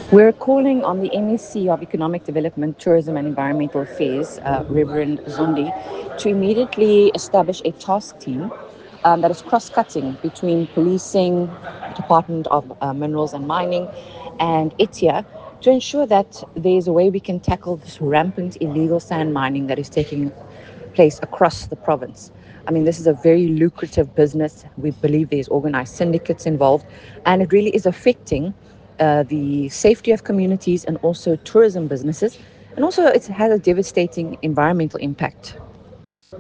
We're calling on the MEC of Economic Development, Tourism and Environmental Affairs, Reverend Zondi, to immediately establish a task team that is cross-cutting between policing, Department of Minerals and Mining, and ETIA to ensure that there's a way we can tackle this rampant illegal sand mining that is taking place across the province. I mean, this is a very lucrative business. We believe there's organized syndicates involved, and it really is affecting the safety of communities and also tourism businesses. And also, it has a devastating environmental impact.